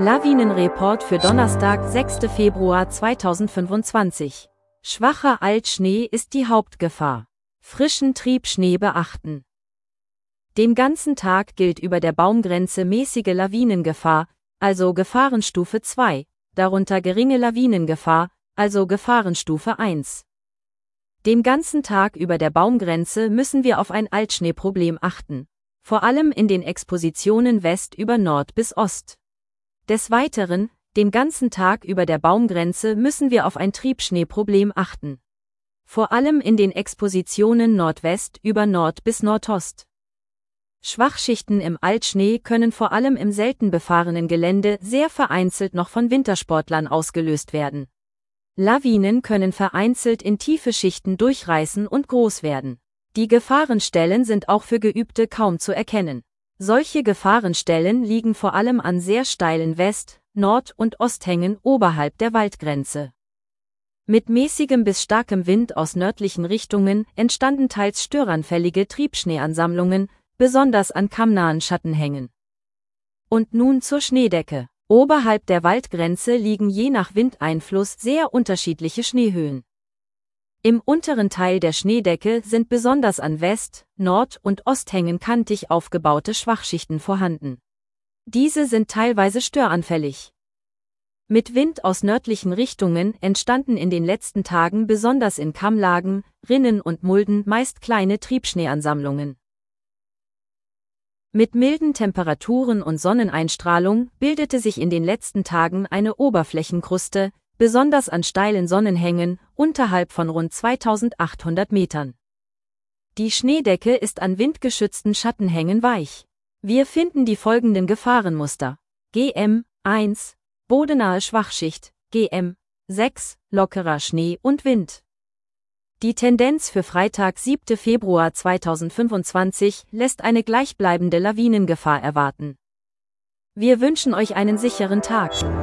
Lawinenreport für Donnerstag, 6. Februar 2025. Schwacher Altschnee ist die Hauptgefahr. Frischen Triebschnee beachten. Den ganzen Tag gilt über der Baumgrenze mäßige Lawinengefahr, also Gefahrenstufe 2, darunter geringe Lawinengefahr, also Gefahrenstufe 1. Den ganzen Tag über der Baumgrenze müssen wir auf ein Altschneeproblem achten, vor allem in den Expositionen West über Nord bis Ost. Des Weiteren, den ganzen Tag über der Baumgrenze müssen wir auf ein Triebschneeproblem achten. Vor allem in den Expositionen Nordwest über Nord bis Nordost. Schwachschichten im Altschnee können vor allem im selten befahrenen Gelände sehr vereinzelt noch von Wintersportlern ausgelöst werden. Lawinen können vereinzelt in tiefe Schichten durchreißen und groß werden. Die Gefahrenstellen sind auch für Geübte kaum zu erkennen. Solche Gefahrenstellen liegen vor allem an sehr steilen West-, Nord- und Osthängen oberhalb der Waldgrenze. Mit mäßigem bis starkem Wind aus nördlichen Richtungen entstanden teils störanfällige Triebschneeansammlungen, besonders an kammnahen Schattenhängen. Und nun zur Schneedecke. Oberhalb der Waldgrenze liegen je nach Windeinfluss sehr unterschiedliche Schneehöhen. Im unteren Teil der Schneedecke sind besonders an West-, Nord- und Osthängen kantig aufgebaute Schwachschichten vorhanden. Diese sind teilweise störanfällig. Mit Wind aus nördlichen Richtungen entstanden in den letzten Tagen besonders in Kammlagen, Rinnen und Mulden meist kleine Triebschneeansammlungen. Mit milden Temperaturen und Sonneneinstrahlung bildete sich in den letzten Tagen eine Oberflächenkruste, besonders an steilen Sonnenhängen, unterhalb von rund 2800 Metern. Die Schneedecke ist an windgeschützten Schattenhängen weich. Wir finden die folgenden Gefahrenmuster: GM 1, bodenahe Schwachschicht, GM 6, lockerer Schnee und Wind. Die Tendenz für Freitag, 7. Februar 2025, lässt eine gleichbleibende Lawinengefahr erwarten. Wir wünschen euch einen sicheren Tag.